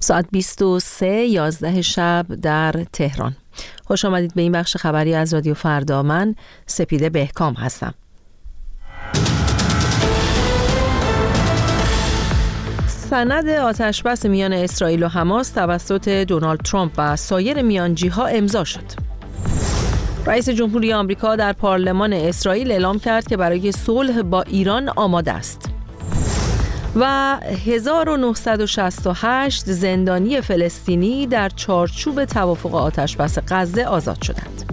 ساعت 23:11 شب در تهران. خوش آمدید به این بخش خبری از رادیو فردا. من سپیده بهکام هستم. سند آتشبس میان اسرائیل و حماس توسط دونالد ترامپ و سایر میانجی‌ها امضا شد. رئیس جمهوری آمریکا در پارلمان اسرائیل اعلام کرد که برای صلح با ایران آماده است. و 1968 زندانی فلسطینی در چارچوب توافق آتشبس غزه آزاد شدند.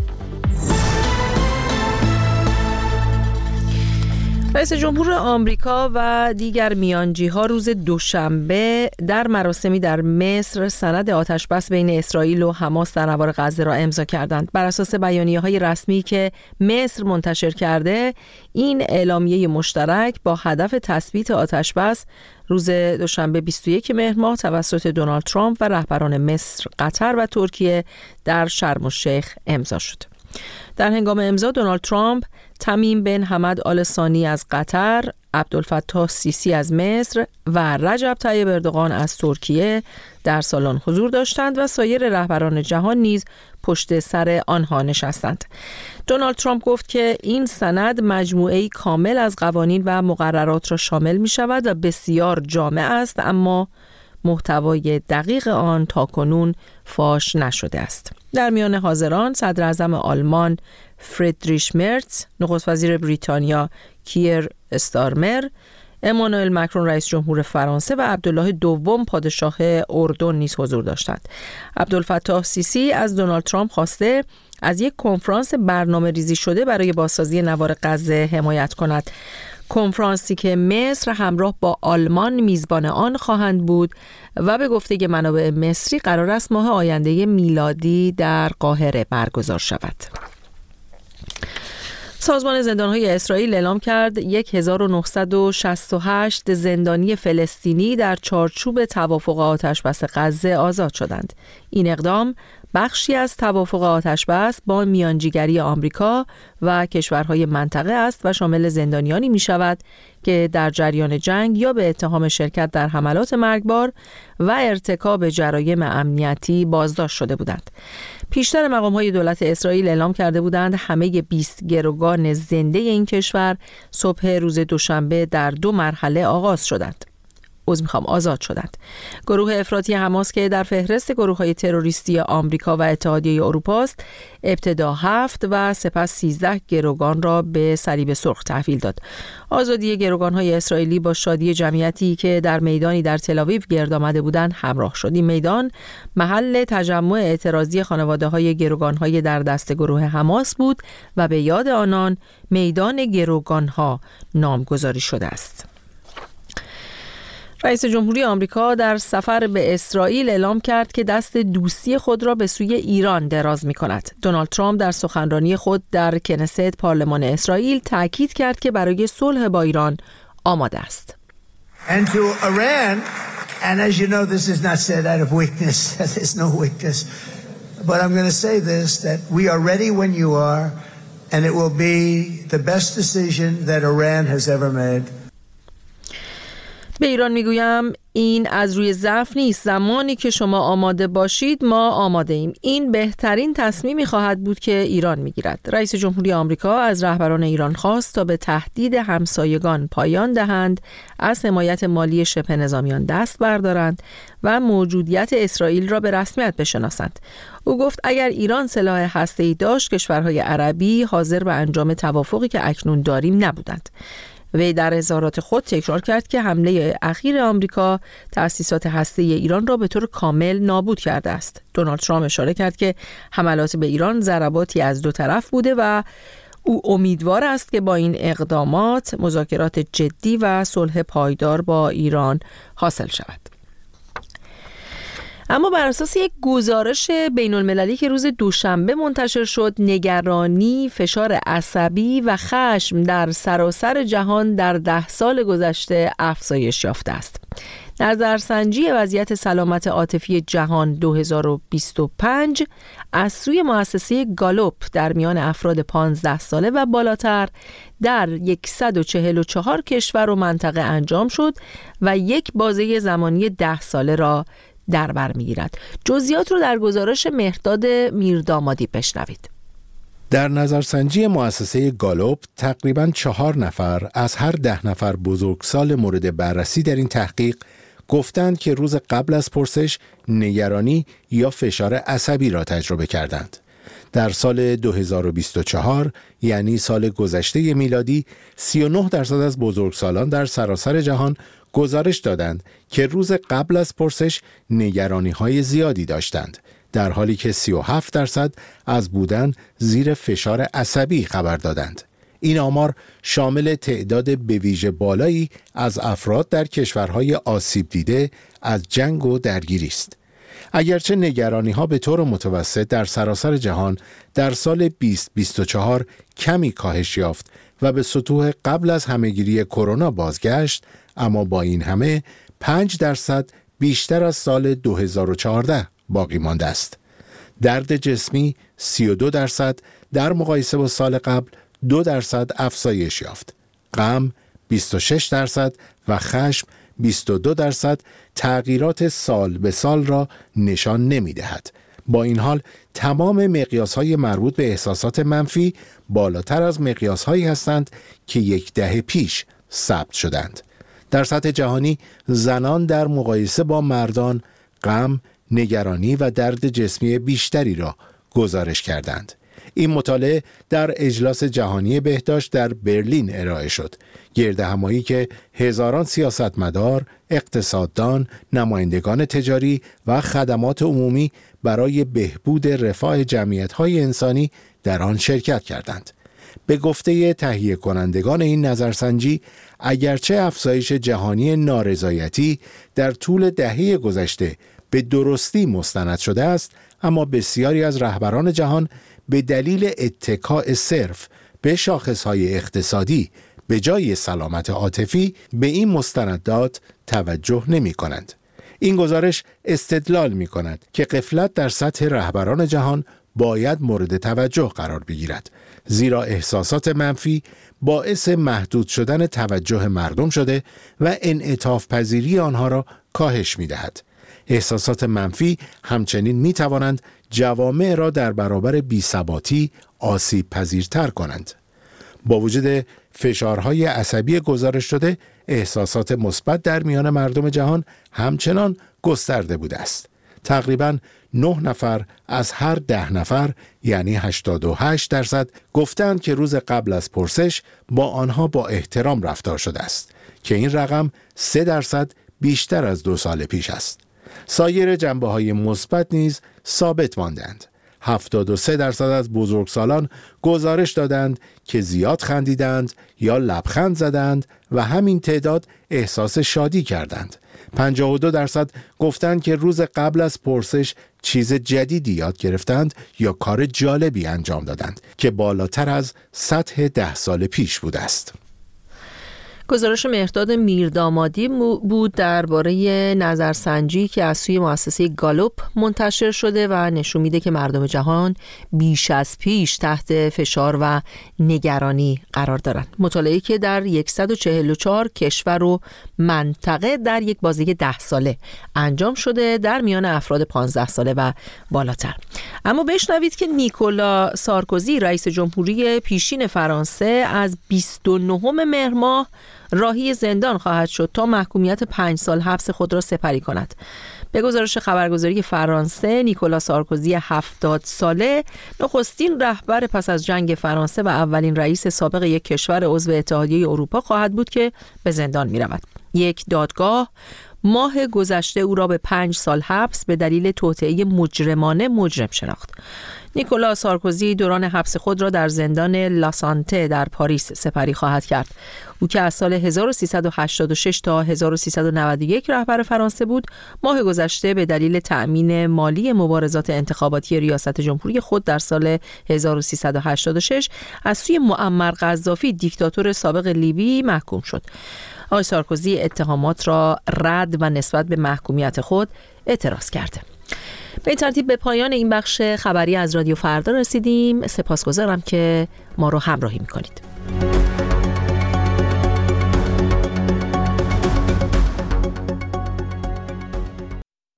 رئیس جمهور آمریکا و دیگر میانجی‌ها روز دوشنبه در مراسمی در مصر سند آتشبس بین اسرائیل و حماس در نوار غزه را امضا کردند. بر اساس بیانیه‌های رسمی که مصر منتشر کرده، این اعلامیه مشترک با هدف تثبیت آتشبس روز دوشنبه 21 مهر ماه توسط دونالد ترامپ و رهبران مصر، قطر و ترکیه در شرم الشیخ امضا شد. در هنگام امضا دونالد ترامپ، تمیم بن حمد آل ثانی از قطر، عبدالفتاح سیسی از مصر و رجب طیب اردوغان از ترکیه در سالن حضور داشتند و سایر رهبران جهان نیز پشت سر آنها نشستند. دونالد ترامپ گفت که این سند مجموعه‌ای کامل از قوانین و مقررات را شامل می شود و بسیار جامع است، اما محتوای دقیق آن تاکنون فاش نشده است. در میان حاضران صدر اعظم آلمان فریدریش مرتز، نخست وزیر بریتانیا کیر استارمر، امانوئل مکرون رئیس جمهور فرانسه و عبدالله دوم پادشاه اردن نیز حضور داشتند. عبدالفتاح سیسی از دونالد ترامپ خواسته از یک کنفرانس برنامه ریزی شده برای بازسازی نوار غزه حمایت کند. کنفرانسی که مصر همراه با آلمان میزبان آن خواهند بود و به گفته منابع مصری قرار است ماه آینده میلادی در قاهره برگزار شود. سازمان زندان‌های اسرائیل اعلام کرد 1968 زندانی فلسطینی در چارچوب توافق آتشبس غزه آزاد شدند. این اقدام بخشی از توافق آتشبس با میانجیگری آمریکا و کشورهای منطقه است و شامل زندانیانی می شود که در جریان جنگ یا به اتهام شرکت در حملات مرگبار و ارتکاب جرایم امنیتی بازداشت شده بودند. پیشتر مقام‌های دولت اسرائیل اعلام کرده بودند همه 20 گروگان زنده این کشور صبح روز دوشنبه در 2 مرحله آزاد شدند. گروه افراطی حماس که در فهرست گروه‌های تروریستی آمریکا و اتحادیه اروپا است، ابتدا 7 و سپس 13 گروگان را به صلیب سرخ تحویل داد. آزادی گروگان‌های اسرائیلی با شادی جمعیتی که در میدانی در تل‌آویو گرد آمده بودند همراه شد. این میدان محل تجمع اعتراضی خانواده‌های گروگان‌های در دست گروه حماس بود و به یاد آنان میدان گروگان‌ها نامگذاری شده است. رئیس جمهوری آمریکا در سفر به اسرائیل اعلام کرد که دست دوستی خود را به سوی ایران دراز می‌کند. دونالد ترامپ در سخنرانی خود در کنست پارلمان اسرائیل تاکید کرد که برای صلح با ایران آماده است. And to Iran, and as you know, this is not said out of weakness. There's no weakness. But I'm going to say this, that we are ready when you are, and it will be the best decision that Iran has ever made. به ایران میگویم این از روی ضعف نیست. زمانی که شما آماده باشید ما آماده ایم. این بهترین تصمیمی خواهد بود که ایران میگیرد. رئیس جمهوری آمریکا از رهبران ایران خواست تا به تهدید همسایگان پایان دهند، از حمایت مالی شبه نظامیان دست بردارند و موجودیت اسرائیل را به رسمیت بشناسند. او گفت اگر ایران سلاح هسته‌ای داشت کشورهای عربی حاضر به انجام توافقی که اکنون داریم نبودند. وی در اظهارات خود تکرار کرد که حمله اخیر آمریکا تأسیسات هسته‌ای ایران را به طور کامل نابود کرده است. دونالد ترامپ اشاره کرد که حملات به ایران ضرباتی از 2 طرف بوده و او امیدوار است که با این اقدامات مذاکرات جدی و صلح پایدار با ایران حاصل شود. اما بر اساس یک گزارش بین‌المللی که روز دوشنبه منتشر شد، نگرانی، فشار عصبی و خشم در سراسر جهان در 10 سال گذشته افزایش یافته است. نظرسنجی وضعیت سلامت عاطفی جهان 2025 از سوی مؤسسه گالوپ در میان افراد 15 ساله و بالاتر در 144 کشور و منطقه انجام شد و یک بازه زمانی 10 ساله را در بر می‌گیرد. جزئیات رو در گزارش مهرداد میردامادی بشنوید. در نظرسنجی مؤسسه گالوپ تقریباً 4 نفر از هر 10 نفر بزرگسال مورد بررسی در این تحقیق گفتند که روز قبل از پرسش نگرانی یا فشار عصبی را تجربه کردند. در سال 2024 یعنی سال گذشته میلادی 39% از بزرگسالان در سراسر جهان گزارش دادند که روز قبل از پرسش نگرانی‌های زیادی داشتند، در حالی که 37% از بودن زیر فشار عصبی خبر دادند. این آمار شامل تعداد به ویژه بالایی از افراد در کشورهای آسیب دیده از جنگ و درگیری است. اگرچه نگرانی‌ها به طور متوسط در سراسر جهان در سال 2024 کمی کاهش یافت و به سطوح قبل از همهگیری کرونا بازگشت، اما با این همه 5% بیشتر از سال 2014 باقی مانده است. درد جسمی 32% در مقایسه با سال قبل 2% افزایش یافت. غم 26% و خشم 22% تغییرات سال به سال را نشان نمی دهد. با این حال تمام مقیاس‌های مربوط به احساسات منفی بالاتر از مقیاس‌هایی هستند که یک دهه پیش ثبت شدند. در سطح جهانی زنان در مقایسه با مردان غم، نگرانی و درد جسمی بیشتری را گزارش کردند. این مطالعه در اجلاس جهانی بهداشت در برلین ارائه شد. گردهمایی که هزاران سیاستمدار، اقتصاددان، نمایندگان تجاری و خدمات عمومی برای بهبود رفاه جمعیت‌های انسانی در آن شرکت کردند. به گفته تهیه کنندگان این نظرسنجی، اگرچه افزایش جهانی نارضایتی در طول دهه گذشته به درستی مستند شده است، اما بسیاری از رهبران جهان به دلیل اتکاء صرف به شاخصهای اقتصادی به جای سلامت عاطفی به این مستندات توجه نمی کنند. این گزارش استدلال می کند که غفلت در سطح رهبران جهان باید مورد توجه قرار بگیرد، زیرا احساسات منفی باعث محدود شدن توجه مردم شده و انعطاف پذیری آنها را کاهش می دهد. احساسات منفی همچنین می توانند جوامع را در برابر بی‌ثباتی آسیب پذیرتر کنند. با وجود فشارهای عصبی گزارش شده، احساسات مثبت در میان مردم جهان همچنان گسترده بوده است. تقریباً 9 نفر از هر 10 نفر یعنی 88% گفتند که روز قبل از پرسش با آنها با احترام رفتار شده است که این رقم 3% بیشتر از 2 سال پیش است. سایر جنبه‌های مثبت نیز ثابت ماندند. 73% از بزرگسالان گزارش دادند که زیاد خندیدند یا لبخند زدند و همین تعداد احساس شادی کردند. 52% گفتند که روز قبل از پرسش چیز جدیدی یاد گرفتند یا کار جالبی انجام دادند که بالاتر از سطح 10 سال پیش بوده است. گزارش مهرداد میردامادی بود درباره نظرسنجی که از سوی مؤسسه گالوپ منتشر شده و نشون میده که مردم جهان بیش از پیش تحت فشار و نگرانی قرار دارند. مطالعه‌ای که در 144 کشور و منطقه در یک بازه 10 ساله انجام شده در میان افراد 15 ساله و بالاتر. اما بشنوید که نیکولا سارکوزی رئیس جمهوری پیشین فرانسه از 29 مهر ماه راهی زندان خواهد شد تا محکومیت 5 سال حبس خود را سپری کند. به گزارش خبرگزاری فرانسه، نیکولا سارکوزی 70 ساله نخستین رهبر پس از جنگ فرانسه و اولین رئیس سابق یک کشور عضو اتحادیه اروپا خواهد بود که به زندان می رود. یک دادگاه ماه گذشته او را به 5 سال حبس به دلیل توطئه مجرمانه مجرم شناخت. نیکولا سارکوزی دوران حبس خود را در زندان لاسانته در پاریس سپری خواهد کرد. او که از سال 1386 تا 1391 رهبر فرانسه بود، ماه گذشته به دلیل تأمین مالی مبارزات انتخاباتی ریاست جمهوری خود در سال 1386 از سوی معمر قذافی دیکتاتور سابق لیبی محکوم شد. آقای سارکوزی اتهامات را رد و نسبت به محکومیت خود اعتراض کرده. به این ترتیب به پایان این بخش خبری از رادیو فردا رسیدیم. سپاسگزارم که ما رو همراهی می‌کنید.